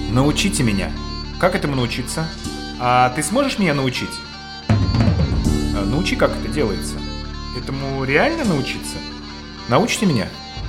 Научите меня. Как этому научиться? А ты сможешь меня научить? Научи, как это делается. Этому реально научиться? Научите меня.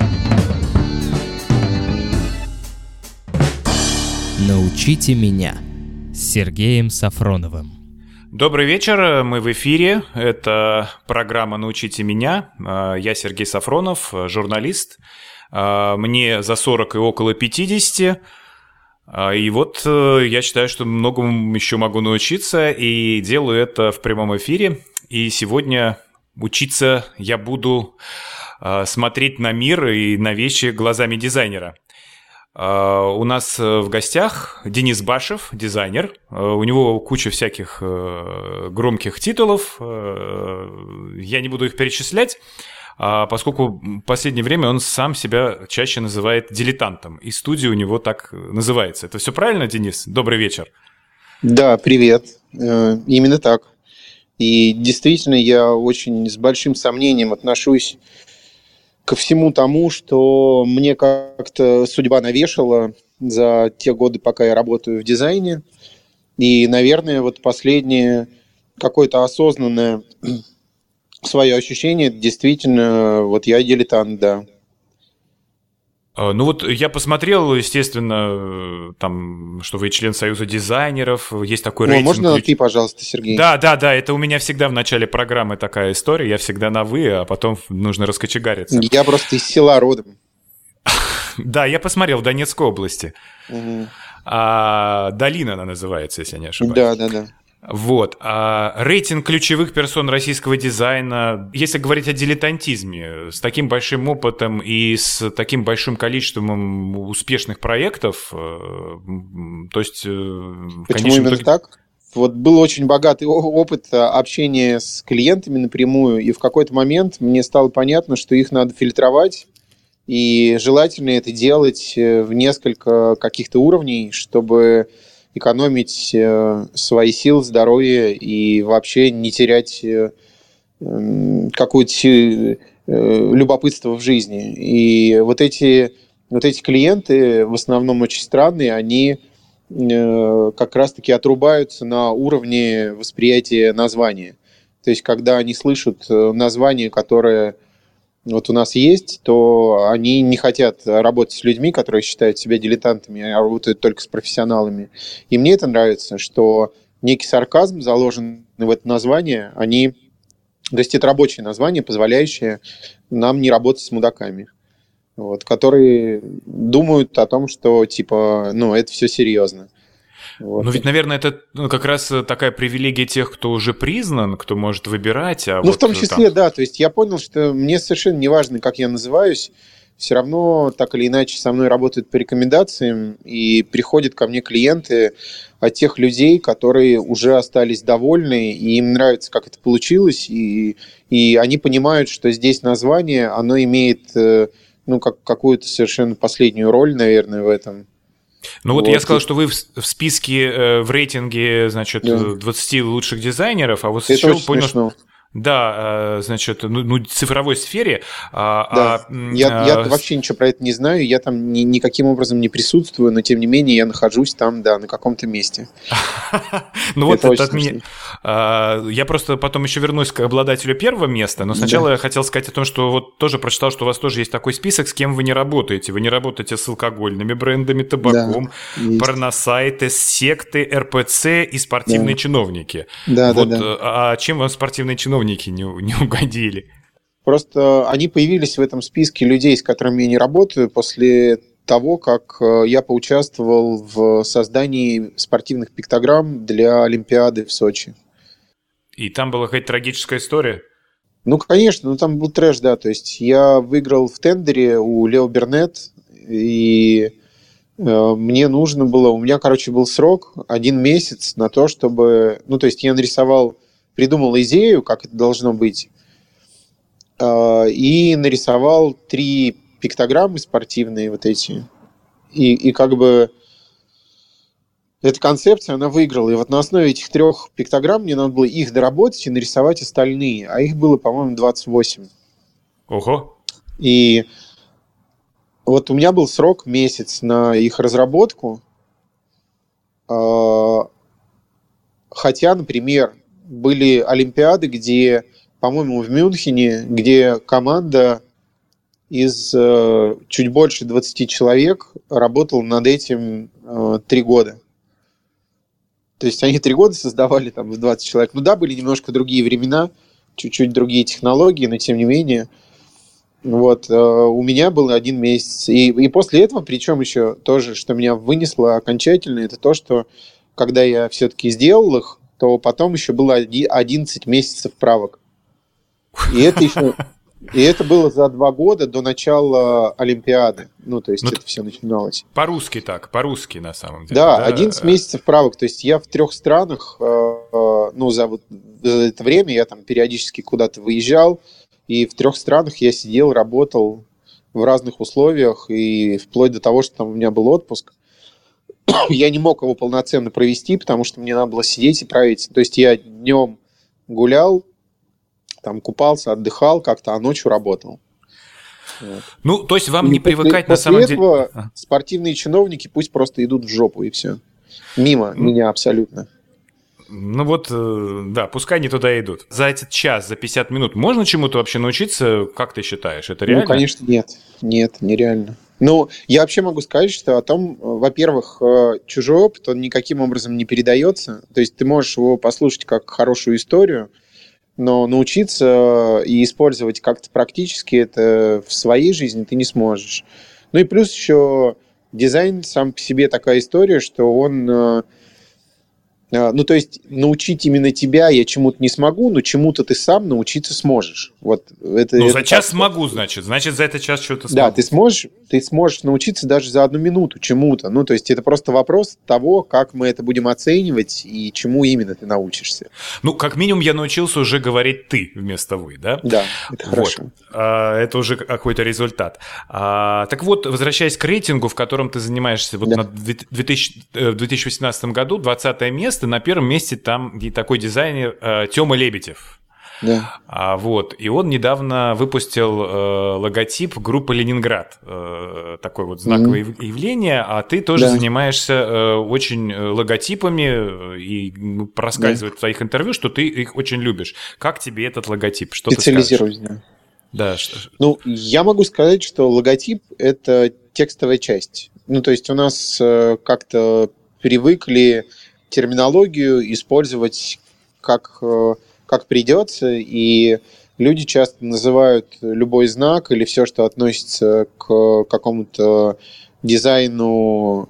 Научите меня с Сергеем Сафроновым. Добрый вечер, мы в эфире. Это программа «Научите меня». Я Сергей Сафронов, журналист. Мне за 40 и около 50. И вот я считаю, что многому еще могу научиться, и делаю это в прямом эфире. И сегодня учиться я буду смотреть на мир и на вещи глазами дизайнера. У нас в гостях Денис Башев, дизайнер. У него куча всяких громких титулов. Я не буду их перечислять, поскольку в последнее время он сам себя чаще называет дилетантом. И студия у него так называется. Это все правильно, Денис? Добрый вечер. Да, привет. Именно так. И действительно, я очень с большим сомнением отношусь ко всему тому, что мне как-то судьба навешала за те годы, пока я работаю в дизайне. И, наверное, вот последнее какое-то осознанное свое ощущение, действительно, вот я дилетант, да. Ну вот я посмотрел, естественно, там, что вы член Союза дизайнеров, есть такой рейтинг. Можно ты, пожалуйста, Сергей? Да, это у меня всегда в начале программы такая история, я всегда на «вы», а потом нужно раскочегариться. Я просто из села родом. Да, я посмотрел, в Донецкой области. Угу. Долина она называется, если я не ошибаюсь. Да. Вот. Рейтинг ключевых персон российского дизайна. Если говорить о дилетантизме, с таким большим опытом и с таким большим количеством успешных проектов, то есть... Почему именно так? Вот был очень богатый опыт общения с клиентами напрямую, и в какой-то момент мне стало понятно, что их надо фильтровать, и желательно это делать в несколько каких-то уровней, чтобы экономить свои силы, здоровье и вообще не терять какое-то любопытство в жизни. И вот эти клиенты, в основном очень странные, они как раз-таки отрубаются на уровне восприятия названия. То есть, когда они слышат название, которое вот у нас есть, то они не хотят работать с людьми, которые считают себя дилетантами, а работают только с профессионалами. И мне это нравится, что некий сарказм заложен в это название, то есть это рабочее название, позволяющее нам не работать с мудаками, вот, которые думают о том, что типа, это все серьезно. Вот. Ну ведь, наверное, это как раз такая привилегия тех, кто уже признан, кто может выбирать. В том числе, да. То есть я понял, что мне совершенно не важно, как я называюсь, все равно так или иначе со мной работают по рекомендациям, и приходят ко мне клиенты от тех людей, которые уже остались довольны, и им нравится, как это получилось, и они понимают, что здесь название, оно имеет какую-то совершенно последнюю роль, наверное, в этом. Ну вот я сказал, что вы в списке, в рейтинге, значит, 20 лучших дизайнеров, а вот это еще понял, что... Да, значит, цифровой сфере. Да. Я вообще ничего про это не знаю, я там никаким образом не присутствую, но тем не менее я нахожусь там, да, на каком-то месте. Ну вот это от меня. Я просто потом еще вернусь к обладателю первого места, но сначала я хотел сказать о том, что вот тоже прочитал, что у вас тоже есть такой список, с кем вы не работаете. Вы не работаете с алкогольными брендами, табаком, порносайты, секты, РПЦ и спортивные чиновники. Да. А чем вам спортивные чиновники не угодили? Просто они появились в этом списке людей, с которыми я не работаю, после того, как я поучаствовал в создании спортивных пиктограмм для Олимпиады в Сочи. И там была какая-то трагическая история? Конечно, там был трэш, да. То есть я выиграл в тендере у Лео Бернет, и мне нужно было... У меня, был срок 1 месяц на то, чтобы... то есть я придумал идею, как это должно быть, и нарисовал 3 пиктограммы спортивные вот эти. И эта концепция, она выиграла. И вот на основе этих 3 пиктограмм мне надо было их доработать и нарисовать остальные. А их было, по-моему, 28. Ого! И вот у меня был срок месяц на их разработку. Хотя, например, были олимпиады, где, по-моему, в Мюнхене, где команда из чуть больше 20 человек работала над этим 3 года. То есть они 3 года создавали там в 20 человек. Ну да, были немножко другие времена, чуть-чуть другие технологии, но тем не менее. Вот, у меня был 1 месяц. И после этого, причем еще тоже, что меня вынесло окончательно, это то, что когда я все-таки сделал их, то потом еще было 11 месяцев правок. И это было за 2 года до начала Олимпиады. Ну, то есть это все начиналось. По-русски на самом деле. Да, 11 месяцев правок. То есть я в 3 странах, за это время я там периодически куда-то выезжал, и в 3 странах я сидел, работал в разных условиях, и вплоть до того, что там у меня был отпуск. Я не мог его полноценно провести, потому что мне надо было сидеть и править. То есть я днем гулял, там купался, отдыхал как-то, а ночью работал. Вот. Ну, то есть вам не привыкать на самом деле... После этого спортивные чиновники пусть просто идут в жопу, и все. Мимо меня абсолютно. Ну вот, да, пускай не туда идут. За этот час, за 50 минут можно чему-то вообще научиться? Как ты считаешь, это реально? Ну, конечно, нет. Нет, нереально. Ну, я вообще могу сказать, что о том, во-первых, чужой опыт, он никаким образом не передается. То есть ты можешь его послушать как хорошую историю, но научиться и использовать как-то практически это в своей жизни ты не сможешь. Ну и плюс еще дизайн сам по себе такая история, что он... Ну, то есть научить именно тебя я чему-то не смогу, но чему-то ты сам научиться сможешь. Вот это, ну, это за час так. смогу, значит за этот час что-то смогу. Да, ты сможешь научиться даже за 1 минуту чему-то. Ну, то есть это просто вопрос того, как мы это будем оценивать и чему именно ты научишься. Ну, как минимум я научился уже говорить «ты» вместо «вы», да? Да, это хорошо. Вот. Это уже какой-то результат. Так вот, возвращаясь к рейтингу, в котором ты занимаешься, вот Да. в 2018 году 20 место, на первом месте там такой дизайнер Тёма Лебедев. Да. Вот. И он недавно выпустил логотип группы «Ленинград». Такое вот знаковое явление. А ты тоже занимаешься очень логотипами и проскальзывает в твоих интервью, что ты их очень любишь. Как тебе этот логотип? Что ты скажешь? Специализируюсь, да. Да. Ну, я могу сказать, что логотип – это текстовая часть. Ну, то есть у нас как-то привыкли терминологию использовать как придется, и люди часто называют любой знак или все, что относится к какому-то дизайну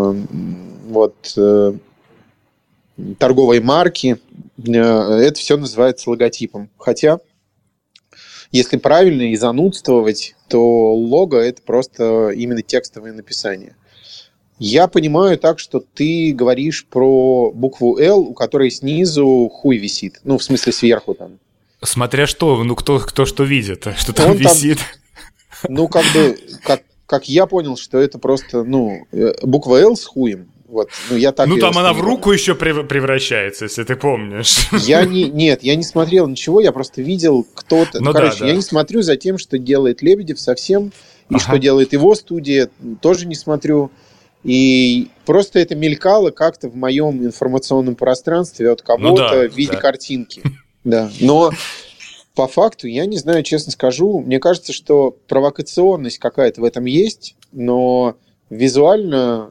торговой марки, это все называется логотипом. Хотя, если правильно и занудствовать, то лого – это просто именно текстовое написание. Я понимаю так, что ты говоришь про букву «Л», у которой снизу хуй висит. Ну, в смысле, сверху там. Смотря что, ну, кто что видит, что там висит. Ну, как я понял, что это просто, буква «Л» с хуем. Вот, я так там она в руку еще превращается, если ты помнишь. Нет, я не смотрел ничего, я просто видел кто-то. Я не смотрю за тем, что делает Лебедев совсем, и что делает его студия, тоже не смотрю. И просто это мелькало как-то в моем информационном пространстве от кого-то в виде картинки. Да. Но по факту, я не знаю, честно скажу, мне кажется, что провокационность какая-то в этом есть, но визуально,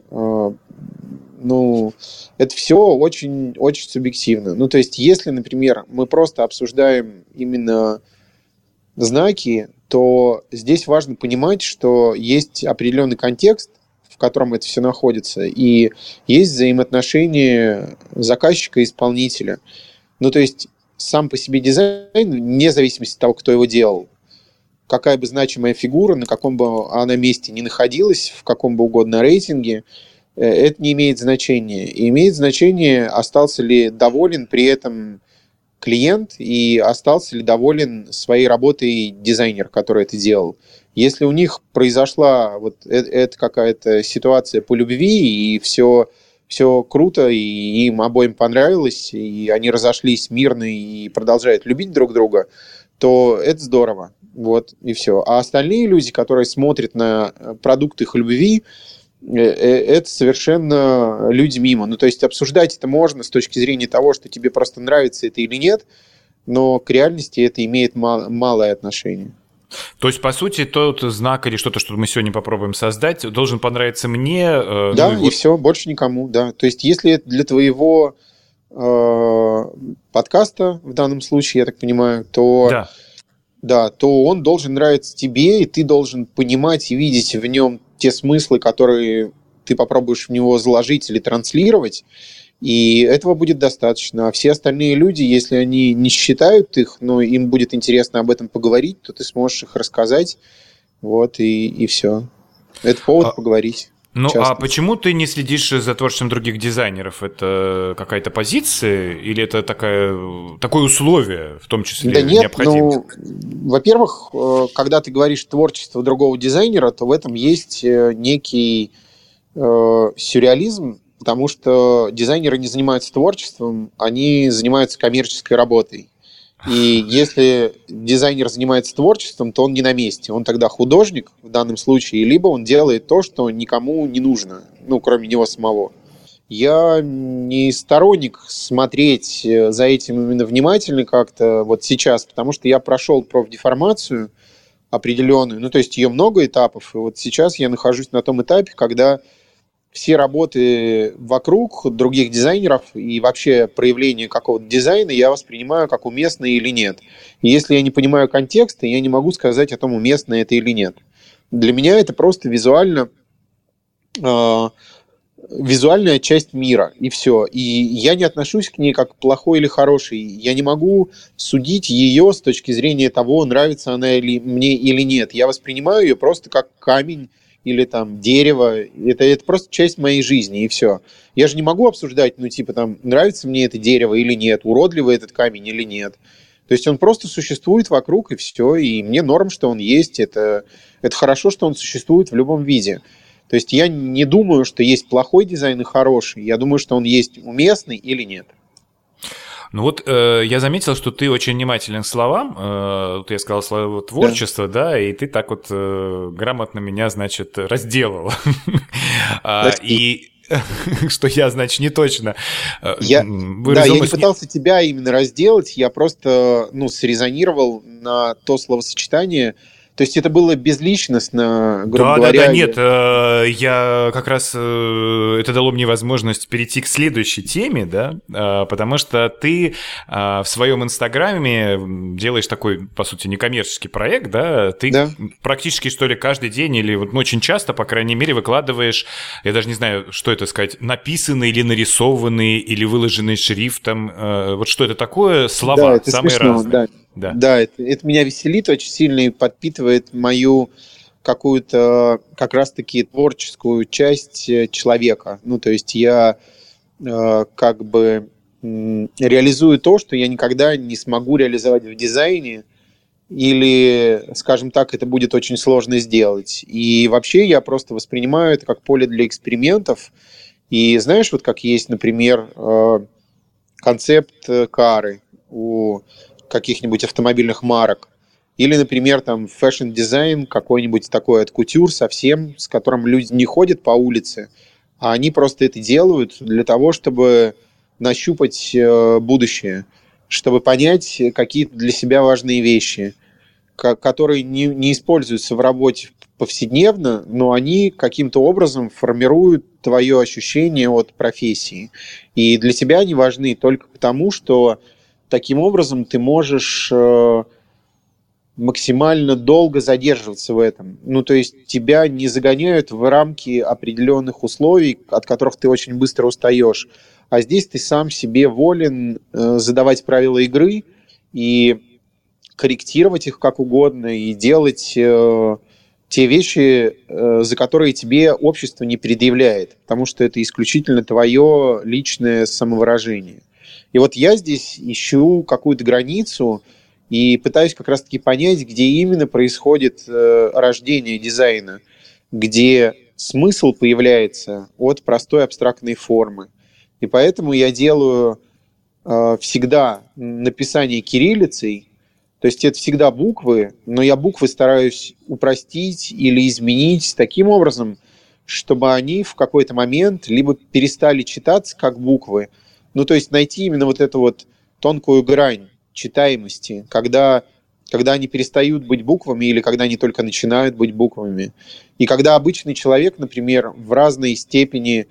это все очень, очень субъективно. Ну, то есть, если, например, мы просто обсуждаем именно знаки, то здесь важно понимать, что есть определенный контекст, в котором это все находится, и есть взаимоотношения заказчика и исполнителя. Ну, то есть, сам по себе дизайн, вне зависимости от того, кто его делал, какая бы значимая фигура, на каком бы она месте ни находилась, в каком бы угодно рейтинге, это не имеет значения. И имеет значение, остался ли доволен при этом клиент и остался ли доволен своей работой дизайнер, который это делал. Если у них произошла вот эта какая-то ситуация по любви, и все круто, и им обоим понравилось, и они разошлись мирно и продолжают любить друг друга, то это здорово. Вот, и все. А остальные люди, которые смотрят на продукт их любви, это совершенно люди мимо. Ну, то есть обсуждать это можно с точки зрения того, что тебе просто нравится это или нет, но к реальности это имеет малое отношение. То есть, по сути, тот знак или что-то, что мы сегодня попробуем создать, должен понравиться мне. Да, ну, и все, больше никому, да. То есть, если это для твоего подкаста, в данном случае, я так понимаю, то, да, то он должен нравиться тебе, и ты должен понимать и видеть в нем те смыслы, которые ты попробуешь в него заложить или транслировать, и этого будет достаточно. А все остальные люди, если они не считают их, но им будет интересно об этом поговорить, то ты сможешь их рассказать, вот, и все. Это повод поговорить. Ну, а почему ты не следишь за творчеством других дизайнеров? Это какая-то позиция или это такое условие, в том числе, да нет, необходимое? Ну, во-первых, когда ты говоришь творчество другого дизайнера, то в этом есть некий сюрреализм, потому что дизайнеры не занимаются творчеством, они занимаются коммерческой работой. И если дизайнер занимается творчеством, то он не на месте. Он тогда художник в данном случае, либо он делает то, что никому не нужно, ну, кроме него самого. Я не сторонник смотреть за этим именно внимательно как-то вот сейчас, потому что я прошел профдеформацию определенную, ну, то есть ее много этапов, и вот сейчас я нахожусь на том этапе, когда все работы вокруг других дизайнеров и вообще проявление какого-то дизайна я воспринимаю как уместное или нет. И если я не понимаю контекста, я не могу сказать о том, уместно это или нет. Для меня это просто визуальная часть мира, и все. И я не отношусь к ней как к плохой или хорошей. Я не могу судить ее с точки зрения того, нравится она мне или нет. Я воспринимаю ее просто как камень, или там дерево, это просто часть моей жизни, и все. Я же не могу обсуждать, ну, типа, там, нравится мне это дерево или нет, уродливый этот камень или нет. То есть он просто существует вокруг, и все, и мне норм, что он есть, это хорошо, что он существует в любом виде. То есть я не думаю, что есть плохой дизайн и хороший, я думаю, что он есть уместный или нет. Ну вот я заметил, что ты очень внимателен к словам. Вот я сказал слово творчество, да, и ты так вот грамотно меня, значит, разделал. И что я, значит, не точно. Я не пытался тебя именно разделать, я просто, срезонировал на то словосочетание. То есть это было безличностно, грубо говоря. Да, нет, я как раз, это дало мне возможность перейти к следующей теме, да, потому что ты в своем инстаграме делаешь такой, по сути, некоммерческий проект, да, ты практически, что ли, каждый день или вот очень часто, по крайней мере, выкладываешь, я даже не знаю, что это сказать, написанные или нарисованные, или выложенные шрифтом, вот что это такое, слова, да, это самые смешно, разные. Да, это меня веселит очень сильно и подпитывает мою какую-то как раз-таки творческую часть человека. Ну, то есть я как бы реализую то, что я никогда не смогу реализовать в дизайне, или, скажем так, это будет очень сложно сделать. И вообще я просто воспринимаю это как поле для экспериментов. И знаешь, вот как есть, например, концепт кары у каких-нибудь автомобильных марок. Или, например, там фэшн-дизайн какой-нибудь такой от кутюр совсем, с которым люди не ходят по улице, а они просто это делают для того, чтобы нащупать будущее, чтобы понять какие-то для себя важные вещи, которые не используются в работе повседневно, но они каким-то образом формируют твое ощущение от профессии. И для тебя они важны только потому, что таким образом ты можешь максимально долго задерживаться в этом. Ну, то есть тебя не загоняют в рамки определенных условий, от которых ты очень быстро устаешь. А здесь ты сам себе волен задавать правила игры и корректировать их как угодно, и делать те вещи, за которые тебе общество не предъявляет, потому что это исключительно твое личное самовыражение. И вот я здесь ищу какую-то границу и пытаюсь как раз-таки понять, где именно происходит рождение дизайна, где смысл появляется от простой абстрактной формы. И поэтому я делаю всегда написание кириллицей, то есть это всегда буквы, но я буквы стараюсь упростить или изменить таким образом, чтобы они в какой-то момент либо перестали читаться как буквы, ну, то есть найти именно вот эту вот тонкую грань читаемости, когда они перестают быть буквами или когда они только начинают быть буквами. И когда обычный человек, например, в разной степени,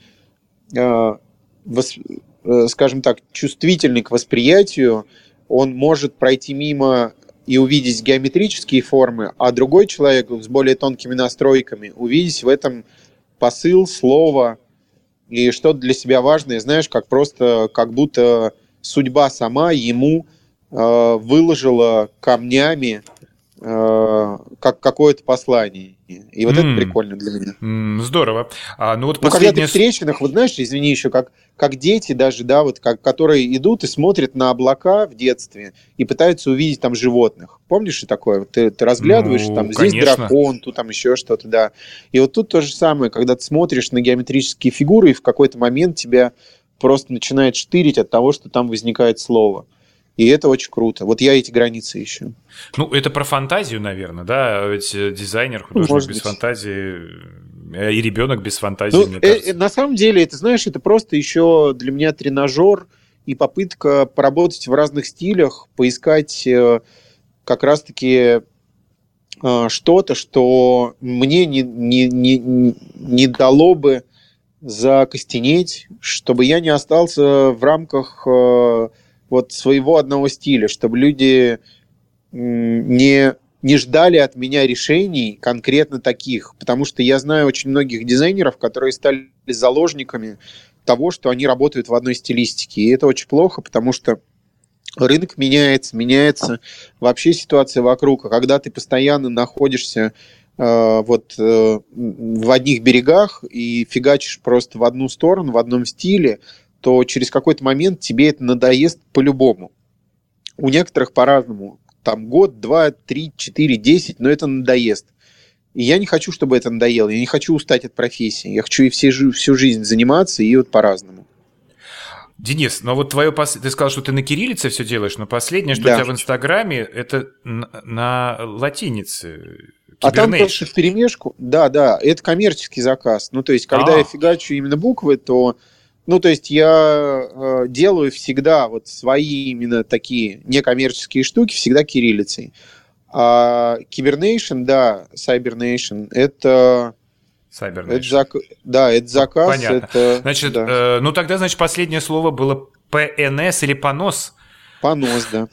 скажем так, чувствительный к восприятию, он может пройти мимо и увидеть геометрические формы, а другой человек с более тонкими настройками увидеть в этом посыл, слово и что-то для себя важное, знаешь, как будто судьба сама ему выложила камнями как какое-то послание. И вот это прикольно для меня. Здорово. Ну вот когда ты встреченных, вот знаешь, извини, еще как дети даже, да, вот которые идут и смотрят на облака в детстве и пытаются увидеть там животных. Помнишь и такое? Вот ты разглядываешь, там здесь конечно. дракон, тут там еще что-то, да. И вот тут то же самое, когда ты смотришь на геометрические фигуры, и в какой-то момент тебя просто начинает штырить от того, что там возникает слово. И это очень круто. Вот я эти границы ищу. Ну, это про фантазию, наверное, да? Ведь дизайнер, художник без фантазии, и ребенок без фантазии, мне кажется. На самом деле, это, знаешь, это просто еще для меня тренажер и попытка поработать в разных стилях, поискать как раз-таки что-то, что мне не дало бы закостенеть, чтобы я не остался в рамках вот своего одного стиля, чтобы люди не ждали от меня решений конкретно таких, потому что я знаю очень многих дизайнеров, которые стали заложниками того, что они работают в одной стилистике, и это очень плохо, потому что рынок меняется вообще ситуация вокруг, а когда ты постоянно находишься в одних берегах и фигачишь просто в одну сторону, в одном стиле, то через какой-то момент тебе это надоест по-любому. У некоторых по-разному. Там год, 2, 3, 4, 10, но это надоест. И я не хочу, чтобы это надоело. Я не хочу устать от профессии. Я хочу и всю жизнь заниматься, и вот по-разному. Денис, но вот ты сказал, что ты на кириллице все делаешь, но последнее, что у тебя в Инстаграме, это на латинице. А там просто вперемешку. Да, это коммерческий заказ. Ну, то есть, когда я фигачу именно буквы, то... Ну, то есть я делаю всегда вот свои именно такие некоммерческие штуки, всегда кириллицей. А Kibernation, да, Cybernation, это заказ. Понятно. Значит, ну тогда, значит, последнее слово было ПНС или понос? Понос, да.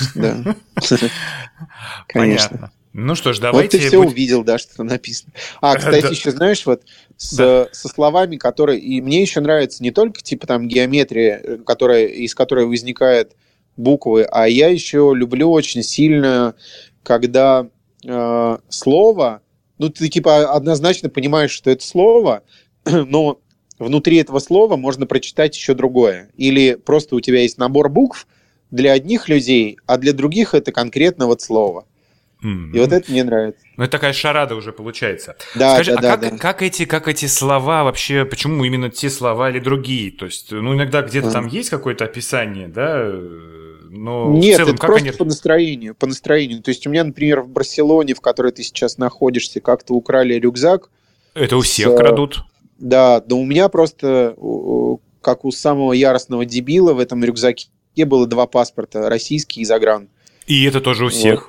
Понятно. Ну что ж, давайте... Вот ты все увидел, да, что там написано. Кстати, еще знаешь, вот со словами, которые... И мне еще нравится не только, типа, там, геометрия, из которой возникают буквы, а я еще люблю очень сильно, когда слово... Ну, ты, типа, однозначно понимаешь, что это слово, но внутри этого слова можно прочитать еще другое. Или просто у тебя есть набор букв для одних людей, а для других это конкретно вот слово. И вот это мне нравится. Ну, это такая шарада уже получается. Да, скажи, да. Как эти слова вообще, почему именно те слова или другие? То есть, ну, иногда где-то там есть какое-то описание, да? Но нет, в целом, это как просто по настроению. То есть у меня, например, в Барселоне, в которой ты сейчас находишься, как-то украли рюкзак. Это у всех крадут. Да, у меня просто, как у самого яростного дебила, в этом рюкзаке было 2 паспорта, российский и загран. И это тоже у всех.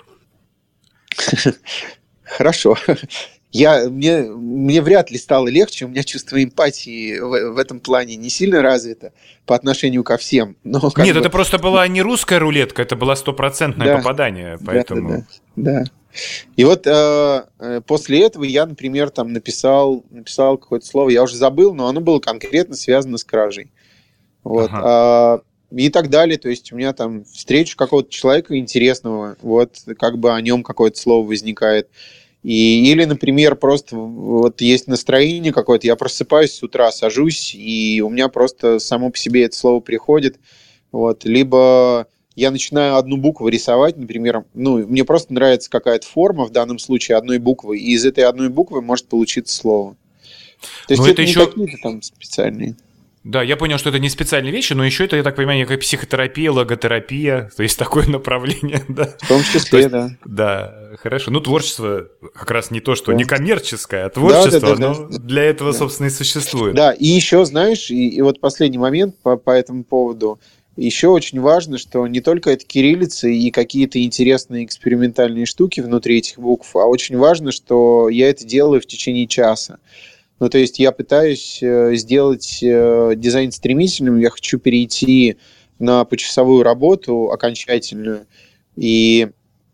Хорошо. Мне вряд ли стало легче, у меня чувство эмпатии в этом плане не сильно развито по отношению ко всем. Но нет, это просто была не русская рулетка, это было 100% попадание, поэтому... Да. И вот после этого я, например, там написал какое-то слово, я уже забыл, но оно было конкретно связано с кражей. Вот. И так далее, то есть у меня там встречу какого-то человека интересного, вот как бы о нем какое-то слово возникает. Или, например, просто вот есть настроение какое-то, я просыпаюсь с утра, сажусь, и у меня просто само по себе это слово приходит. Вот. Либо я начинаю одну букву рисовать, например, ну, мне просто нравится какая-то форма, в данном случае одной буквы, и из этой одной буквы может получиться слово. То есть это не какие-то там специальные. Да, я понял, что это не специальные вещи, но еще это, я так понимаю, некая психотерапия, логотерапия, то есть такое направление, да. В том числе, да. Да, хорошо. Ну, творчество как раз не то, что Да. не коммерческое, а творчество, Да. оно для этого, Да. собственно, и существует. Да, и еще, знаешь, и вот последний момент по этому поводу. Еще очень важно, что не только это кириллица и какие-то интересные экспериментальные штуки внутри этих букв, а очень важно, что я это делаю в течение часа. Ну, то есть я пытаюсь сделать дизайн стремительным, я хочу перейти на почасовую работу окончательную, и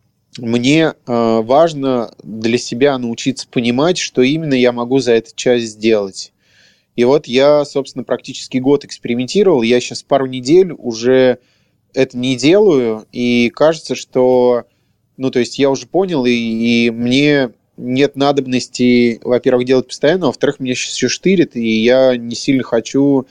мне важно для себя научиться понимать, что именно я могу за этот час сделать. И вот я, собственно, практически год экспериментировал, я сейчас пару недель уже это не делаю, и кажется, что, ну, то есть я уже понял, и мне нет надобности, во-первых, делать постоянно, а во-вторых, меня сейчас все штырит, и я не сильно хочу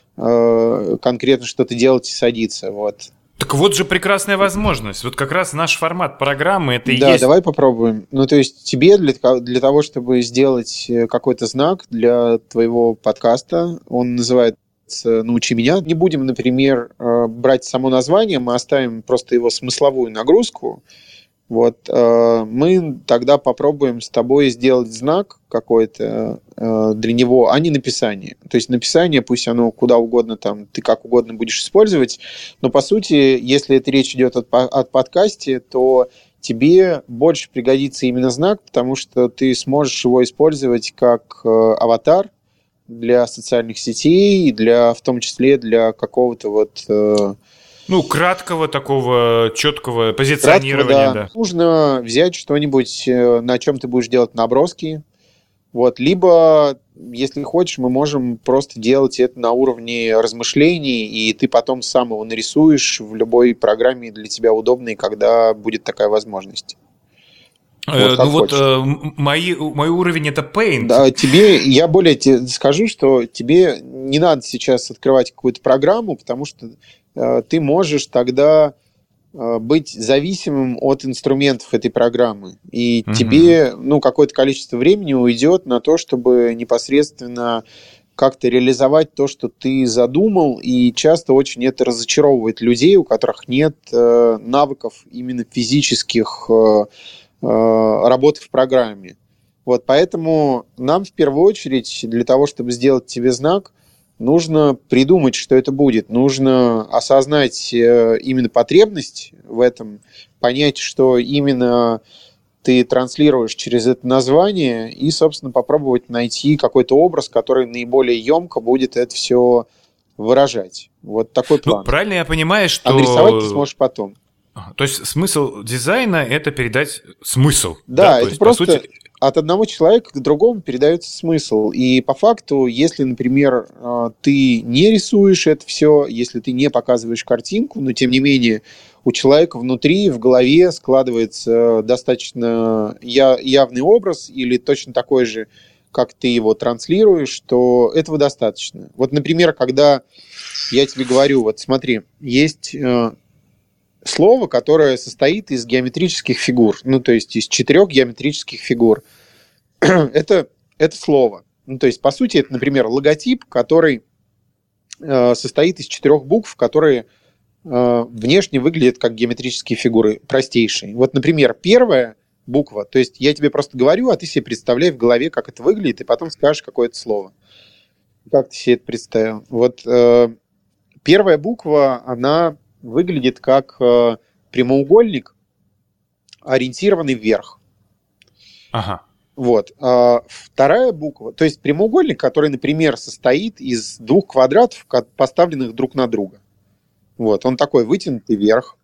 конкретно что-то делать и садиться, вот. Так вот же прекрасная возможность. Вот как раз наш формат программы это и Да, есть. давай попробуем. Ну, то есть тебе для того, чтобы сделать какой-то знак для твоего подкаста, он называется «Научи меня». Не будем, например, брать само название, мы оставим просто его смысловую нагрузку. Вот мы тогда попробуем с тобой сделать знак какой-то для него, а не написание. То есть написание, пусть оно куда угодно там, ты как угодно будешь использовать, но по сути, если это речь идет о подкасте, то тебе больше пригодится именно знак, потому что ты сможешь его использовать как аватар для социальных сетей, в том числе для какого-то вот... Ну, краткого такого четкого позиционирования, да. Нужно взять что-нибудь, на чем ты будешь делать наброски. Вот. Либо, если хочешь, мы можем просто делать это на уровне размышлений, и ты потом сам его нарисуешь в любой программе для тебя удобной, когда будет такая возможность. Мой уровень это Paint. Да, я более тебе скажу, что тебе не надо сейчас открывать какую-то программу, потому что ты можешь тогда быть зависимым от инструментов этой программы. И тебе какое-то количество времени уйдет на то, чтобы непосредственно как-то реализовать то, что ты задумал, и часто очень это разочаровывает людей, у которых нет навыков именно физических работы в программе. Вот, поэтому нам в первую очередь для того, чтобы сделать тебе знак, нужно придумать, что это будет. Нужно осознать именно потребность в этом, понять, что именно ты транслируешь через это название, и, собственно, попробовать найти какой-то образ, который наиболее емко будет это все выражать. Вот такой план. Ну, правильно я понимаю, что... А нарисовать ты сможешь потом. То есть смысл дизайна – это передать смысл. Да, это есть, просто... по сути... От одного человека к другому передается смысл. И по факту, если, например, ты не рисуешь это все, если ты не показываешь картинку, но тем не менее у человека внутри, в голове складывается достаточно явный образ или точно такой же, как ты его транслируешь, то этого достаточно. Вот, например, когда я тебе говорю, вот смотри, есть слово, которое состоит из геометрических фигур, ну, то есть из 4 геометрических фигур. это слово. Ну, то есть, по сути, это, например, логотип, который состоит из 4 букв, которые внешне выглядят как геометрические фигуры, простейшие. Вот, например, первая буква, то есть я тебе просто говорю, а ты себе представляй в голове, как это выглядит, и потом скажешь, какое это слово. Как ты себе это представил? Вот первая буква, она выглядит как прямоугольник, ориентированный вверх. Ага. Вот. Вторая буква, то есть прямоугольник, который, например, состоит из 2 квадратов, поставленных друг на друга. Вот. Он такой вытянутый вверх.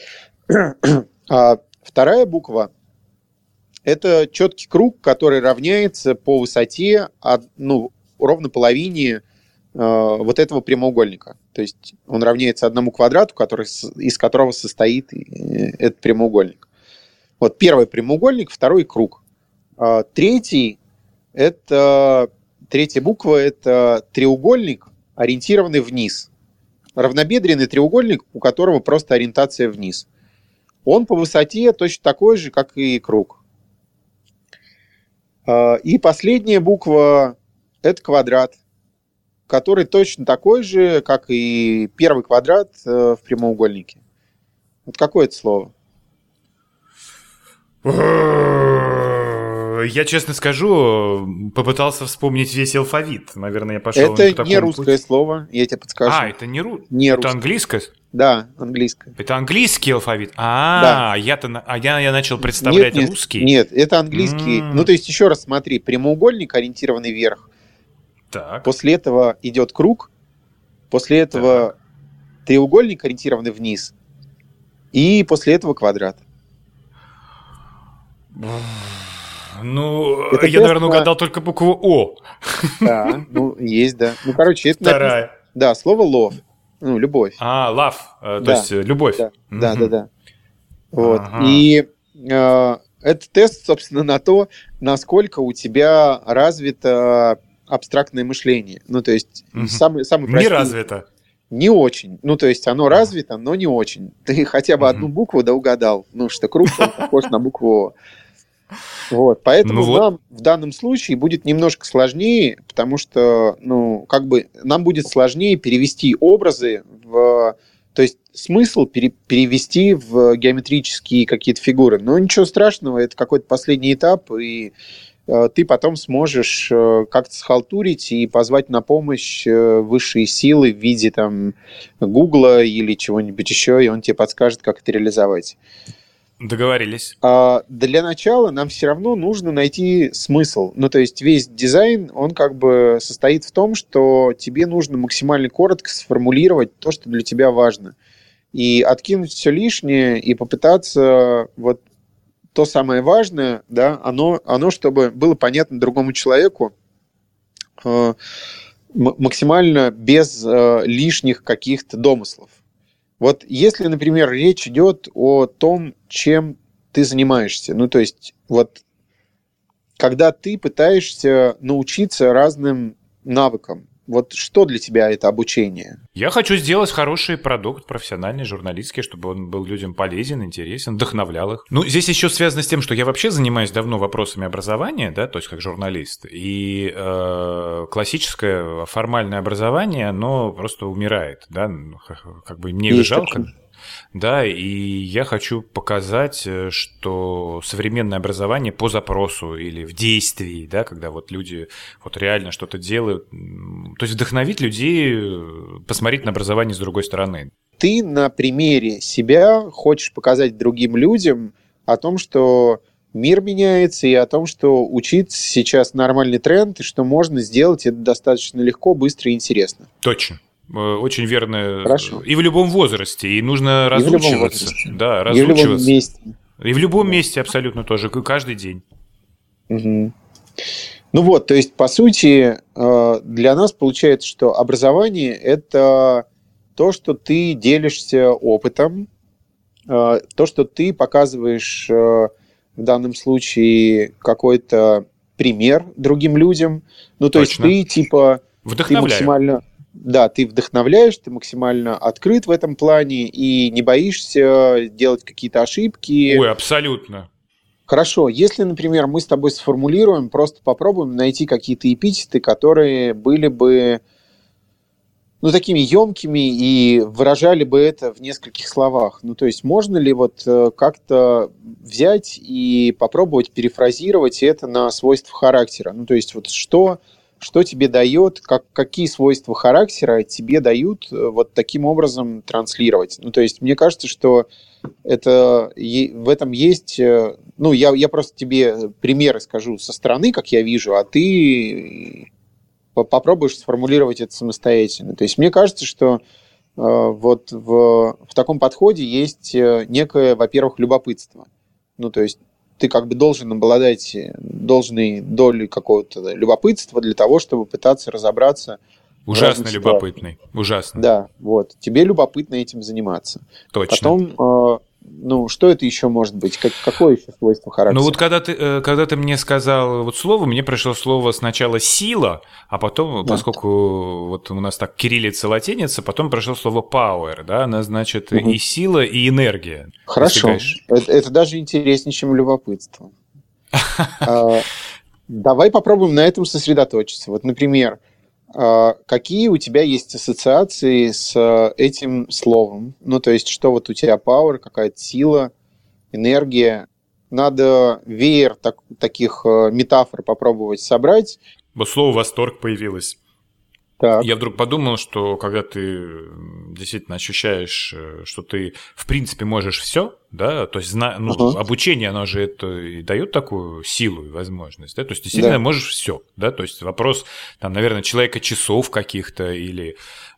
А вторая буква – это четкий круг, который равняется по высоте ровно половине вот этого прямоугольника. То есть он равняется 1 квадрату, из которого состоит этот прямоугольник. Вот первый прямоугольник, второй круг. Третья буква – это треугольник, ориентированный вниз. Равнобедренный треугольник, у которого просто ориентация вниз. Он по высоте точно такой же, как и круг. И последняя буква – это квадрат, который точно такой же, как и первый квадрат в прямоугольнике. Вот какое это слово? Я, честно скажу, попытался вспомнить весь алфавит. Наверное, я пошел Это по такому не русское пути. слово, я тебе подскажу. Это не русское? Не Это русское. английское? Да, английское. Это английский алфавит? Да. Я начал представлять русский. Нет, это английский. Ну, то есть, еще раз смотри, прямоугольник, ориентированный вверх. Так. После этого идет круг. После этого треугольник, ориентированный вниз. И после этого квадрат. Ну, Это я, наверное, угадал только букву О. Да, ну, есть, да. Ну, короче, это Вторая. написано... Да, слово love. Ну, любовь. Love, то Да. есть любовь. Да. Вот. Ага. И это тест, собственно, на то, насколько у тебя развито абстрактное мышление. Ну, то есть, самый Не простой... развито. Не очень. Ну, то есть, оно развито, но не очень. Ты хотя бы одну букву угадал. Ну, что круг, он похож на букву О. Вот. Поэтому нам в данном случае будет немножко сложнее, потому что, ну, как бы нам будет сложнее перевести образы в... То есть смысл перевести в геометрические какие-то фигуры. Но ничего страшного, это какой-то последний этап, и ты потом сможешь как-то схалтурить и позвать на помощь высшие силы в виде там Гугла или чего-нибудь еще, и он тебе подскажет, как это реализовать. Договорились. Для начала нам все равно нужно найти смысл. Ну, то есть весь дизайн, он как бы состоит в том, что тебе нужно максимально коротко сформулировать то, что для тебя важно. И откинуть все лишнее и попытаться вот то самое важное, да, оно чтобы было понятно другому человеку максимально без лишних каких-то домыслов. Вот если, например, речь идет о том, чем ты занимаешься, ну, то есть, вот, когда ты пытаешься научиться разным навыкам, вот что для тебя это обучение? Я хочу сделать хороший продукт, профессиональный, журналистский, чтобы он был людям полезен, интересен, вдохновлял их. Ну, здесь еще связано с тем, что я вообще занимаюсь давно вопросами образования, да, то есть как журналист. И классическое формальное образование, оно просто умирает, да, как бы мне его жалко. Да, и я хочу показать, что современное образование по запросу или в действии, да, когда вот люди вот реально что-то делают, то есть вдохновить людей посмотреть на образование с другой стороны. Ты на примере себя хочешь показать другим людям о том, что мир меняется, и о том, что учиться сейчас нормальный тренд, и что можно сделать это достаточно легко, быстро и интересно. Точно. Очень верно. Хорошо. И в любом возрасте. И нужно разучиваться. Да, разучиваться. И в любом месте. И в любом месте абсолютно тоже. Каждый день. Угу. Ну вот, то есть, по сути, для нас получается, что образование – это то, что ты делишься опытом, то, что ты показываешь в данном случае какой-то пример другим людям. Ну, то есть, ты типа… Ты максимально… Да, ты вдохновляешь, ты максимально открыт в этом плане и не боишься делать какие-то ошибки. Ой, абсолютно. Хорошо, если, например, мы с тобой сформулируем, просто попробуем найти какие-то эпитеты, которые были бы, ну, такими емкими и выражали бы это в нескольких словах. Ну, то есть можно ли вот как-то взять и попробовать перефразировать это на свойства характера? Ну, то есть вот что тебе дает, какие свойства характера тебе дают вот таким образом транслировать. Ну, то есть мне кажется, что это, в этом есть... Ну, я просто тебе примеры скажу со стороны, как я вижу, а ты попробуешь сформулировать это самостоятельно. То есть мне кажется, что вот в таком подходе есть некое, во-первых, любопытство. Ну, то есть ты как бы должен обладать должной долей какого-то любопытства для того, чтобы пытаться разобраться. Ужасно любопытный. Ужасно. Да, вот. Тебе любопытно этим заниматься. Точно. Потом, ну, что это еще может быть? Какое еще свойство характера? Ну, вот когда ты мне сказал вот слово, мне пришло слово сначала «сила», а потом, поскольку вот у нас так кириллица, латиница, потом пришло слово «power», да, она значит и сила, и энергия. Хорошо. Это даже интереснее, чем любопытство. Давай попробуем на этом сосредоточиться. Вот, например, Какие у тебя есть ассоциации с этим словом? Ну, то есть, что вот у тебя power, какая-то сила, энергия? Надо веер таких метафор попробовать собрать. Вот слово «восторг» появилось. Так. Я вдруг подумал, что когда ты действительно ощущаешь, что ты в принципе можешь все, да, то есть обучение, оно же это и дает такую силу и возможность, да, то есть действительно можешь все, да, то есть вопрос, там, наверное, человека часов каких-то или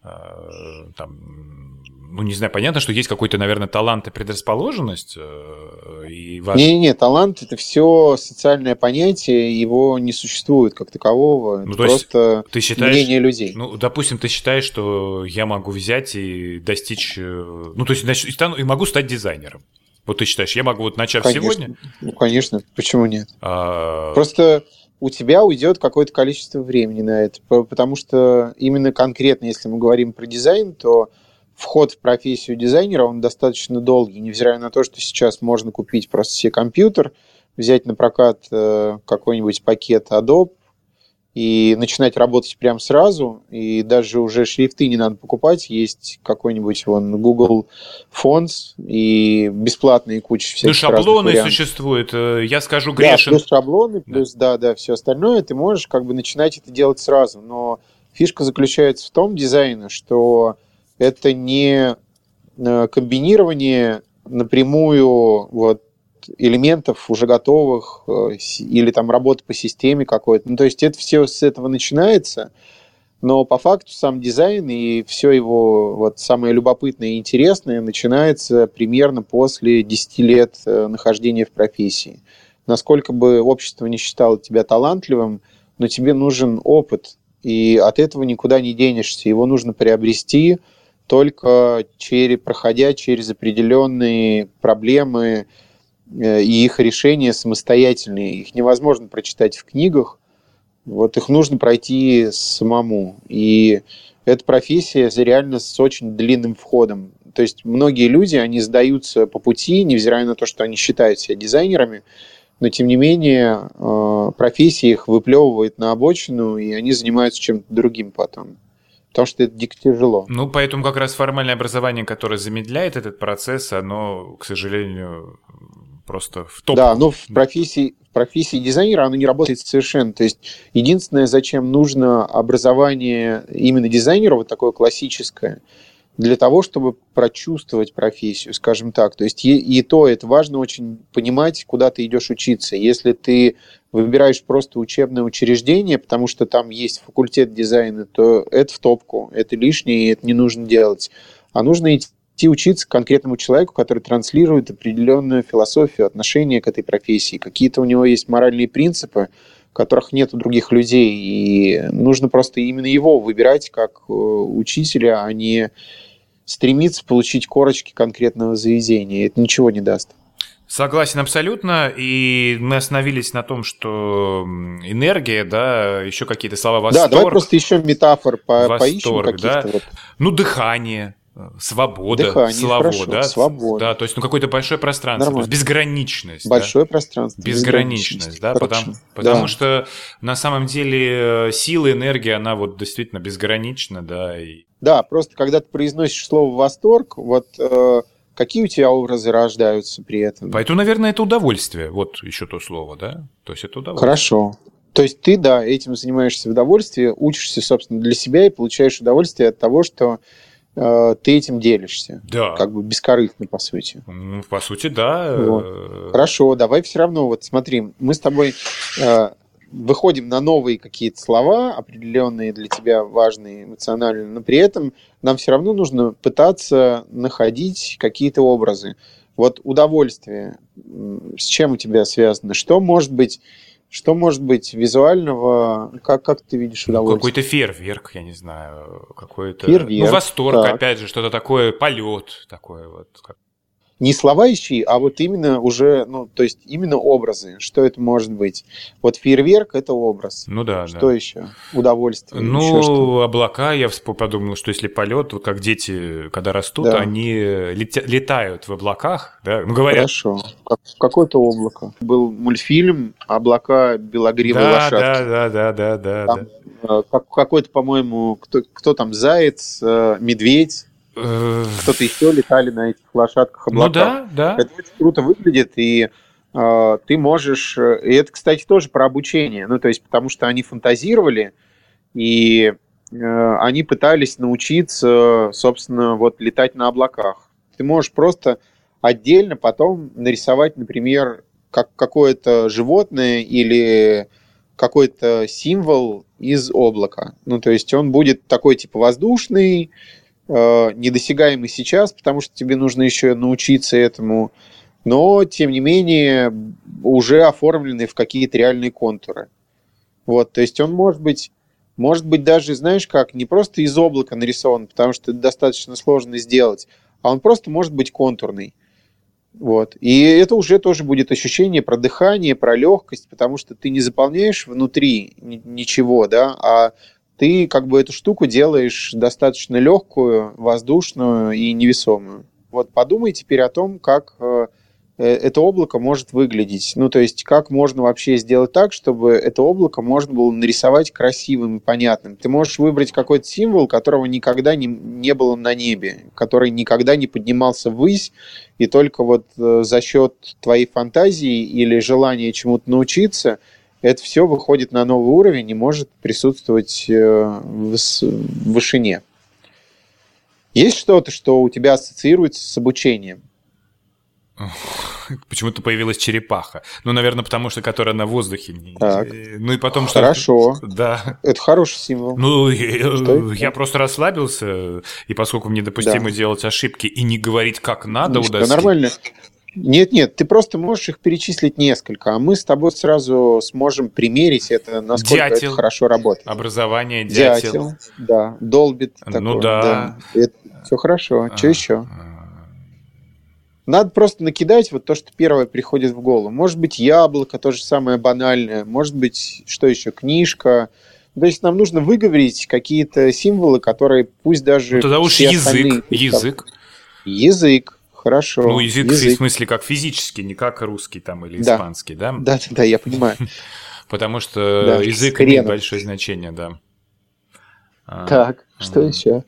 там, ну, не знаю, понятно, что есть какой-то, наверное, талант и предрасположенность. Не-не-не, талант – это все социальное понятие, его не существует как такового, ну, это просто ты считаешь, мнение людей. Ну, допустим, ты считаешь, что я могу взять и достичь, ну, то есть, и могу стать дизайнером. Вот ты считаешь, я могу вот начав сегодня? Ну, конечно, почему нет? Просто у тебя уйдет какое-то количество времени на это, потому что именно конкретно, если мы говорим про дизайн, то вход в профессию дизайнера, он достаточно долгий, невзирая на то, что сейчас можно купить просто себе компьютер, взять на прокат какой-нибудь пакет Adobe и начинать работать прямо сразу, и даже уже шрифты не надо покупать, есть какой-нибудь Google Fonts и бесплатные куча всяких шаблоны разных вариантов. Существуют, я скажу грешен. Да, плюс шаблоны, плюс, да, все остальное, ты можешь как бы начинать это делать сразу, но фишка заключается в том дизайне, что это не комбинирование напрямую элементов уже готовых или там работа по системе какой-то. Ну, то есть это все с этого начинается, но по факту сам дизайн и все его самое любопытное и интересное начинается примерно после 10 лет нахождения в профессии. Насколько бы общество не считало тебя талантливым, но тебе нужен опыт, и от этого никуда не денешься. Его нужно приобрести только проходя через определенные проблемы и их решения самостоятельные. Их невозможно прочитать в книгах, их нужно пройти самому. И эта профессия реально с очень длинным входом. То есть многие люди, они сдаются по пути, невзирая на то, что они считают себя дизайнерами, но тем не менее профессия их выплевывает на обочину, и они занимаются чем-то другим потом. Потому что это дико тяжело. Ну, поэтому как раз формальное образование, которое замедляет этот процесс, оно, к сожалению, просто в топку. Да, но в профессии дизайнера оно не работает совершенно. То есть единственное, зачем нужно образование именно дизайнера, такое классическое, для того, чтобы прочувствовать профессию, скажем так. То есть и то это важно очень понимать, куда ты идешь учиться. Если ты выбираешь просто учебное учреждение, потому что там есть факультет дизайна, то это в топку, это лишнее, и это не нужно делать. А нужно идти учиться конкретному человеку, который транслирует определенную философию, отношение к этой профессии. Какие-то у него есть моральные принципы, которых нет у других людей, и нужно просто именно его выбирать как учителя, а не стремиться получить корочки конкретного заведения. Это ничего не даст. Согласен абсолютно, и мы остановились на том, что энергия, да, еще какие-то слова восторг. Да, давай просто еще метафор поищем каких-то. Да? Ну, дыхание, свобода, свобода. Да, то есть какое-то большое пространство, то есть безграничность. Большое пространство. Безграничность, да, потому что на самом деле сила, энергия, она действительно безгранична, да. Да, просто когда ты произносишь слово «восторг», какие у тебя образы рождаются при этом? Поэтому, наверное, это удовольствие. Вот еще то слово, да? То есть это удовольствие. Хорошо. То есть ты, да, этим занимаешься в удовольствии, учишься, собственно, для себя и получаешь удовольствие от того, что ты этим делишься. Да. Как бы бескорыстно, по сути. Ну, по сути, да. Хорошо, давай все равно, смотри, мы с тобой выходим на новые какие-то слова, определенные для тебя важные эмоционально, но при этом нам все равно нужно пытаться находить какие-то образы. Удовольствие, с чем у тебя связано? Что может быть визуального? Как ты видишь удовольствие? Какой-то фейерверк, я не знаю, какой-то... Фейерверк, восторг, так. Опять же, что-то такое, полет такое . не слова ищи, а вот именно уже, ну, то есть именно образы. Что это может быть? Вот фейерверк — это образ. Ну да, Что да. еще? Удовольствие, еще что? Ну, облака, я подумал, что если полет, вот как дети, когда растут, Да, они летают в облаках, да, ну, говорят. хорошо. Какое-то облако. Был мультфильм «Облака белогривой Да, да, лошадки». да, да, да, да, да. Там какой-то, по-моему, кто там, заяц, медведь, Э, кто-то еще летали на этих Ну лошадках-облаках. да, да. Это очень круто выглядит, и ты можешь... И это, кстати, тоже про обучение. Ну, то есть, потому что они фантазировали, и они пытались научиться, собственно, вот летать на облаках. Ты можешь просто отдельно потом нарисовать, например, какое-то животное или какой-то символ из облака. Ну, то есть он будет такой типа воздушный, недосягаемый сейчас, потому что тебе нужно еще научиться этому, но, тем не менее, уже оформленный в какие-то реальные контуры. Вот, то есть он может быть даже, знаешь как, не просто из облака нарисован, потому что это достаточно сложно сделать, а он просто может быть контурный. Вот. И это уже тоже будет ощущение про дыхание, про легкость, потому что ты не заполняешь внутри ничего, да, а ты как бы эту штуку делаешь достаточно легкую, воздушную и невесомую. Вот подумай теперь о том, как это облако может выглядеть. Ну, то есть, как можно вообще сделать так, чтобы это облако можно было нарисовать красивым и понятным. Ты можешь выбрать какой-то символ, которого никогда не было на небе, который никогда не поднимался ввысь, и только вот за счет твоей фантазии или желания чему-то научиться, это все выходит на новый уровень и может присутствовать в вышине. Есть что-то, что у тебя ассоциируется с обучением? Почему-то появилась черепаха. Ну, наверное, потому что которая на воздухе. Так. Ну и потом что... Хорошо. Да. Это хороший символ. Ну, Что я просто расслабился, и поскольку мне допустимо Да. делать ошибки и не говорить, как надо у Все доски. нормально. Нет, ты просто можешь их перечислить несколько, а мы с тобой сразу сможем примерить это, насколько это Дятел. хорошо работает. Образование, дятел. Да, долбит Ну такое, да. Это все хорошо. Что еще? Надо просто накидать вот то, что первое приходит в голову. Может быть, яблоко, то же самое банальное. Может быть, что еще? Книжка. То есть нам нужно выговорить какие-то символы, которые пусть даже Ну тогда уж все остальные... язык. Язык. Хорошо. Ну, язык в смысле как физически, не как русский там или Да. испанский, да? Да, я понимаю. Потому что Да, язык хренов. имеет большое значение, да. Так, что еще?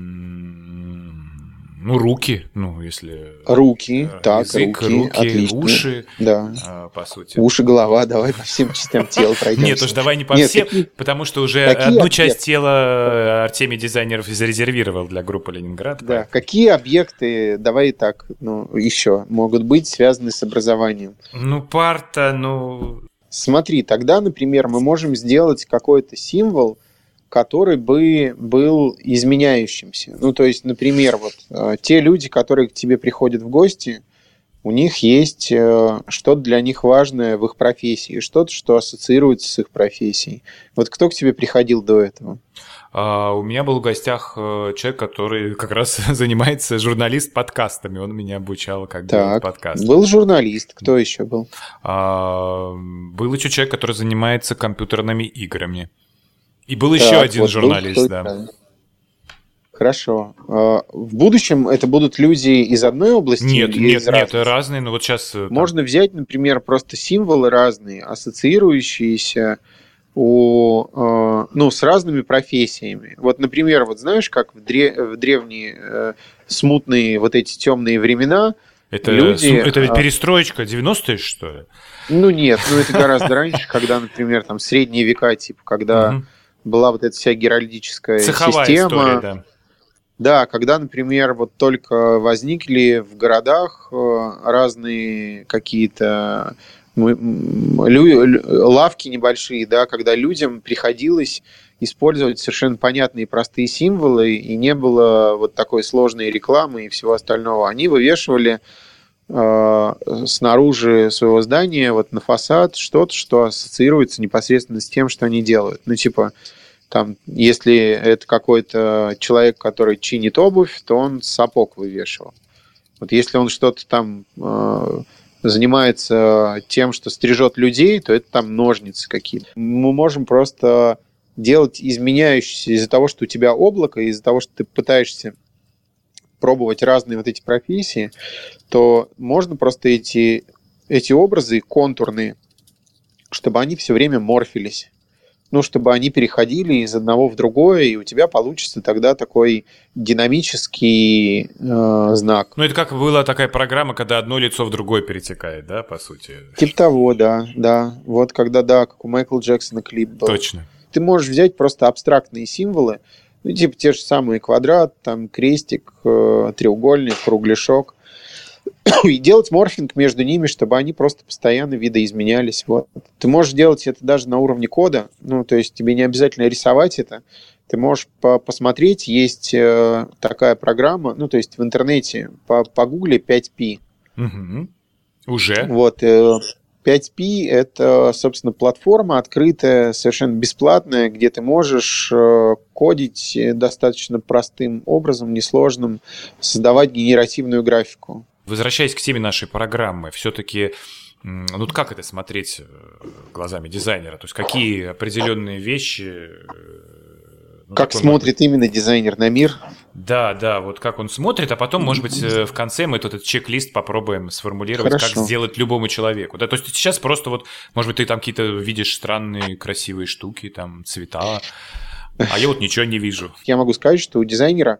Ну, руки, ну, если... Руки, так, язык, руки, отлично. уши, Да. по сути. Уши, голова, давай по всем частям тела пройдемся. Нет, уж давай не по всем, потому что уже одну часть тела Артемий Дизайнеров зарезервировал для группы «Ленинград». Да, какие объекты, давай так, еще могут быть связаны с образованием? Ну, парта, ну... Смотри, тогда, например, мы можем сделать какой-то символ, который бы был изменяющимся. Ну, то есть, например, вот те люди, которые к тебе приходят в гости, у них есть что-то для них важное в их профессии, что-то, что ассоциируется с их профессией. Вот кто к тебе приходил до этого? У меня был в гостях человек, который как раз занимается журналист подкастами. Он меня обучал, как делать подкасты. Был журналист. Кто еще был? Был еще человек, который занимается компьютерными играми. И был еще один журналист, да. Хорошо. В будущем это будут люди из одной области? Нет, разные, но вот сейчас... Можно взять, например, просто символы разные, ассоциирующиеся с разными профессиями. Вот, например, вот знаешь, как в древние смутные вот эти темные времена это люди... перестроечка 90-е, что ли? Ну нет, это гораздо раньше, когда, например, там средние века, типа, когда была вот эта вся геральдическая цеховая система. История, да. Да, когда, например, вот только возникли в городах разные какие-то лавки небольшие, да, когда людям приходилось использовать совершенно понятные и простые символы, и не было вот такой сложной рекламы и всего остального. Они вывешивали снаружи своего здания, вот на фасад, что-то, что ассоциируется непосредственно с тем, что они делают. Ну, типа, там, если это какой-то человек, который чинит обувь, то он сапог вывешивал. Вот если он что-то там занимается тем, что стрижет людей, то это там ножницы какие-то. Мы можем просто делать изменяющиеся из-за того, что у тебя облако, из-за того, что ты пытаешься пробовать разные вот эти профессии, то можно просто эти образы контурные, чтобы они все время морфились. Ну, чтобы они переходили из одного в другое, и у тебя получится тогда такой динамический знак. Ну, это как была такая программа, когда одно лицо в другое перетекает, да, по сути? Типа того, да. Вот когда, да, как у Майкла Джексона клип был. Точно. Ты можешь взять просто абстрактные символы, ну, типа те же самые квадрат, там крестик, треугольник, кругляшок, и делать морфинг между ними, чтобы они просто постоянно видоизменялись. Вот. Ты можешь делать это даже на уровне кода, ну, то есть тебе не обязательно рисовать это, ты можешь посмотреть, есть такая программа, ну, то есть в интернете, погугли 5P. Угу. Уже? Вот, 5P – это, собственно, платформа открытая, совершенно бесплатная, где ты можешь кодить достаточно простым образом, несложным, создавать генеративную графику. Возвращаясь к теме нашей программы, все-таки, ну как это смотреть глазами дизайнера? То есть какие определенные вещи... Ну, как смотрит именно дизайнер на мир? Да, вот как он смотрит, а потом, может быть, в конце мы этот чек-лист попробуем сформулировать, Хорошо. как сделать любому человеку. Да, то есть сейчас просто вот, может быть, ты там какие-то видишь странные красивые штуки, там цвета, а я вот ничего не вижу. Я могу сказать, что у дизайнера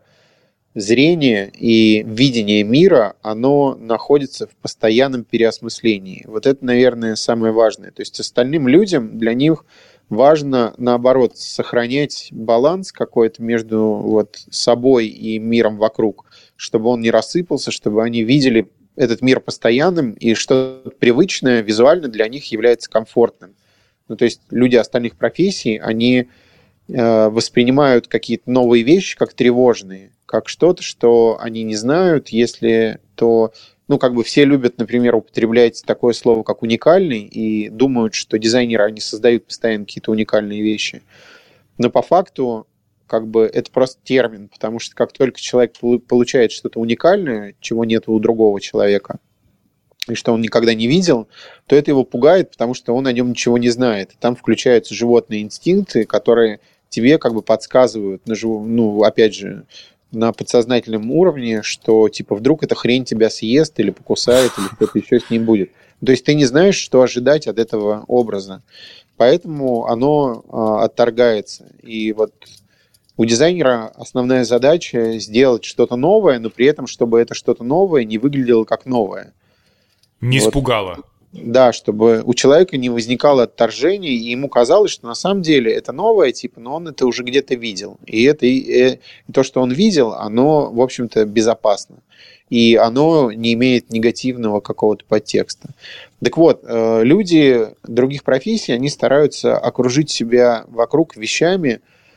зрение и видение мира, оно находится в постоянном переосмыслении. Вот это, наверное, самое важное. То есть остальным людям, для них важно, наоборот, сохранять баланс какой-то между вот собой и миром вокруг, чтобы он не рассыпался, чтобы они видели этот мир постоянным, и что привычное визуально для них является комфортным. Ну, то есть люди остальных профессий, они воспринимают какие-то новые вещи как тревожные, как что-то, что они не знают, если то... Ну, как бы все любят, например, употреблять такое слово, как уникальный, и думают, что дизайнеры, они создают постоянно какие-то уникальные вещи. Но по факту, как бы, это просто термин, потому что как только человек получает что-то уникальное, чего нет у другого человека, и что он никогда не видел, то это его пугает, потому что он о нем ничего не знает. Там включаются животные инстинкты, которые тебе как бы подсказывают, ну, опять же, на подсознательном уровне, что типа вдруг эта хрень тебя съест или покусает, или что-то еще с ним будет. То есть ты не знаешь, что ожидать от этого образа. Поэтому оно отторгается. И вот у дизайнера основная задача сделать что-то новое, но при этом, чтобы это что-то новое не выглядело как новое. Не испугало. Да, чтобы у человека не возникало отторжения, и ему казалось, что на самом деле это новое, типа, но он это уже где-то видел. И то, что он видел, оно, в общем-то, безопасно. И оно не имеет негативного какого-то подтекста. Так вот, люди других профессий, они стараются окружить себя вокруг вещами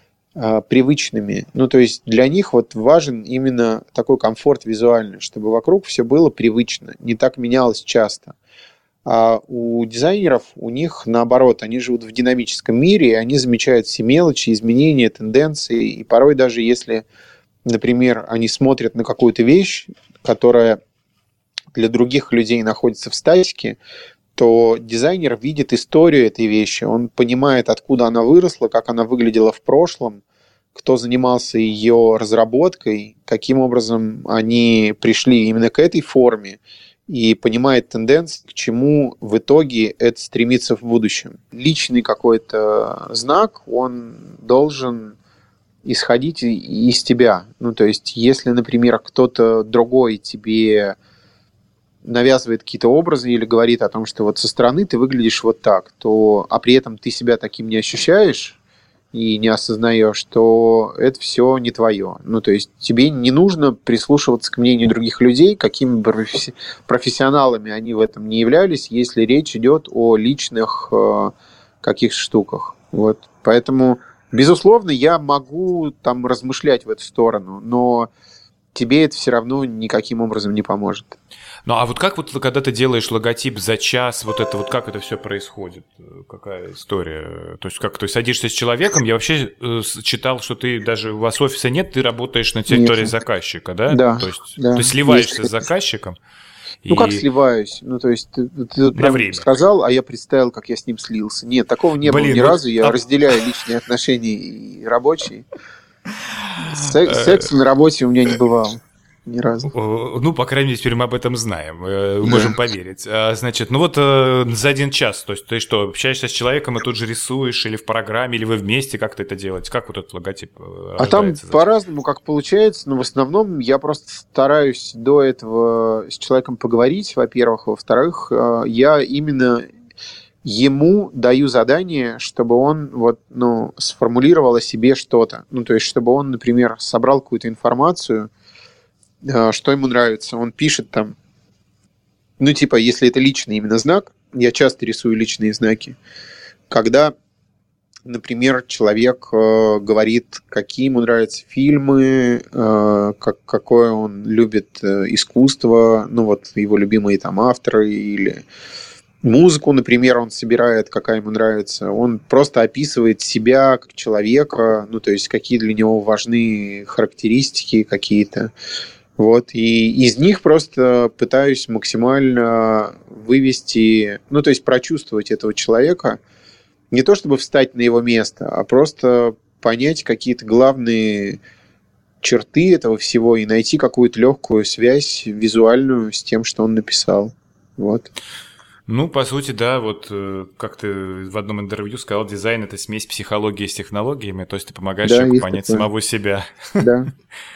привычными. Ну, то есть для них вот важен именно такой комфорт визуальный, чтобы вокруг все было привычно, не так менялось часто. А у дизайнеров, у них наоборот, они живут в динамическом мире, и они замечают все мелочи, изменения, тенденции. И порой даже если, например, они смотрят на какую-то вещь, которая для других людей находится в статике, то дизайнер видит историю этой вещи, он понимает, откуда она выросла, как она выглядела в прошлом, кто занимался ее разработкой, каким образом они пришли именно к этой форме, и понимает тенденции, к чему в итоге это стремится в будущем. Личный какой-то знак, он должен исходить из тебя. Ну, то есть, если, например, кто-то другой тебе навязывает какие-то образы или говорит о том, что вот со стороны ты выглядишь вот так, то, а при этом ты себя таким не ощущаешь и не осознаешь, что это все не твое. Ну, то есть тебе не нужно прислушиваться к мнению других людей, какими бы профессионалами они в этом не являлись, если речь идет о личных каких-то штуках. Вот. Поэтому, безусловно, я могу там размышлять в эту сторону, но тебе это все равно никаким образом не поможет. Ну, а вот как вот, когда ты делаешь логотип за час, вот это вот как это все происходит? Какая история? То есть, как ты садишься с человеком? Я вообще читал, что ты даже у вас офиса нет, ты работаешь на территории заказчика, да? Да. То есть, да. ты сливаешься с заказчиком? Ну, как сливаюсь? Ну, то есть, ты прям сказал, а я представил, как я с ним слился. Нет, такого не было ни разу. Я разделяю личные отношения и рабочие. Секса на работе у меня не бывало. Ни разу. Ну, по крайней мере, теперь мы об этом знаем, можем поверить. Значит, ну вот за 1 час, то есть ты что, общаешься с человеком и тут же рисуешь, или в программе, или вы вместе как-то это делаете? Как вот этот логотип рождается? А там по-разному как получается, но в основном я просто стараюсь до этого с человеком поговорить, во-первых. Во-вторых, я именно ему даю задание, чтобы он вот, ну, сформулировал о себе что-то. Ну, то есть, чтобы он, например, собрал какую-то информацию, что ему нравится. Он пишет там, ну, типа, если это личный именно знак, я часто рисую личные знаки, когда, например, человек говорит, какие ему нравятся фильмы, какое он любит искусство, ну, вот его любимые там авторы, или музыку, например, он собирает, какая ему нравится. Он просто описывает себя как человека, ну, то есть, какие для него важны характеристики какие-то. Вот, и из них просто пытаюсь максимально вывести, ну, то есть прочувствовать этого человека, не то чтобы встать на его место, а просто понять какие-то главные черты этого всего и найти какую-то легкую связь визуальную с тем, что он написал. Вот. Ну, по сути, да, вот как ты в одном интервью сказал, дизайн – это смесь психологии с технологиями, то есть ты помогаешь человеку понять самого себя. Да.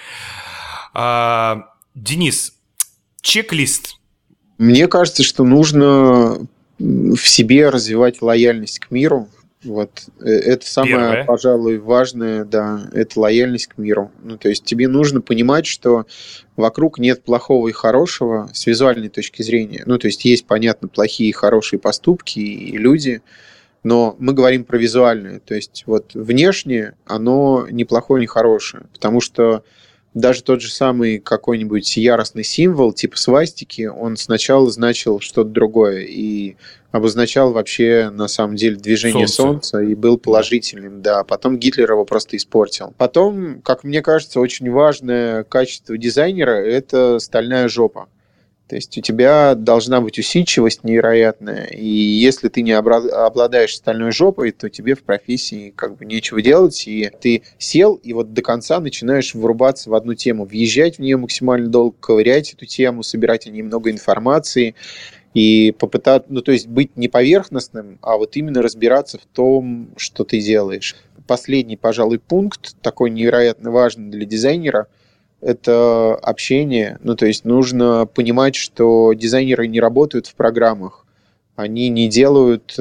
Денис, чек-лист. Мне кажется, что нужно в себе развивать лояльность к миру. Вот. Это самое, первое, пожалуй, важное, да, это лояльность к миру. Ну, то есть тебе нужно понимать, что вокруг нет плохого и хорошего с визуальной точки зрения. Ну, то есть есть, понятно, плохие и хорошие поступки и люди, но мы говорим про визуальное. То есть вот внешне оно ни плохое, ни хорошее, потому что даже тот же самый какой-нибудь яростный символ, типа свастики, он сначала значил что-то другое и обозначал вообще, на самом деле, движение Солнца и был положительным, да. Потом Гитлер его просто испортил. Потом, как мне кажется, очень важное качество дизайнера – это стальная жопа. То есть у тебя должна быть усидчивость невероятная, и если ты не обладаешь стальной жопой, то тебе в профессии как бы нечего делать, и ты сел и вот до конца начинаешь врубаться в одну тему, въезжать в нее максимально долго, ковырять эту тему, собирать о ней много информации и попытаться, ну то есть быть не поверхностным, а вот именно разбираться в том, что ты делаешь. Последний, пожалуй, пункт, такой невероятно важный для дизайнера – это общение. Ну, то есть нужно понимать, что дизайнеры не работают в программах. Они не делают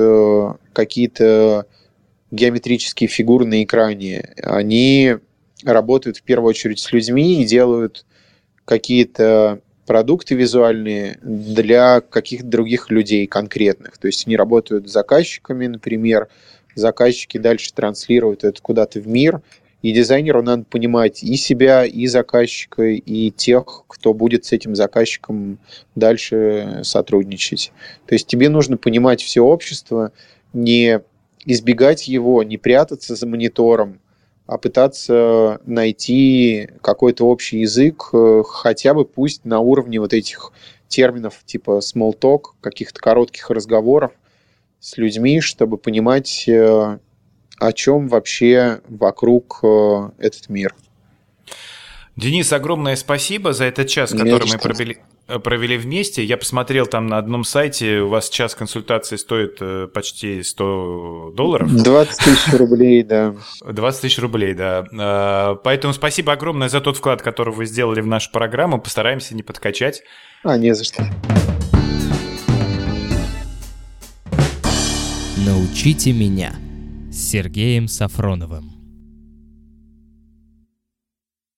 какие-то геометрические фигуры на экране. Они работают в первую очередь с людьми и делают какие-то продукты визуальные для каких-то других людей конкретных. То есть они работают с заказчиками, например. Заказчики дальше транслируют это куда-то в мир. И дизайнеру надо понимать и себя, и заказчика, и тех, кто будет с этим заказчиком дальше сотрудничать. То есть тебе нужно понимать все общество, не избегать его, не прятаться за монитором, а пытаться найти какой-то общий язык, хотя бы пусть на уровне вот этих терминов типа small talk, каких-то коротких разговоров с людьми, чтобы понимать, о чем вообще вокруг этот мир. Денис, огромное спасибо за этот час, который мы провели вместе. Я посмотрел там на одном сайте, у вас час консультации стоит почти $100. 20 тысяч рублей, да. 20 тысяч рублей, да. Поэтому спасибо огромное за тот вклад, который вы сделали в нашу программу. Постараемся не подкачать. Не за что. Научите меня. С Сергеем Сафроновым.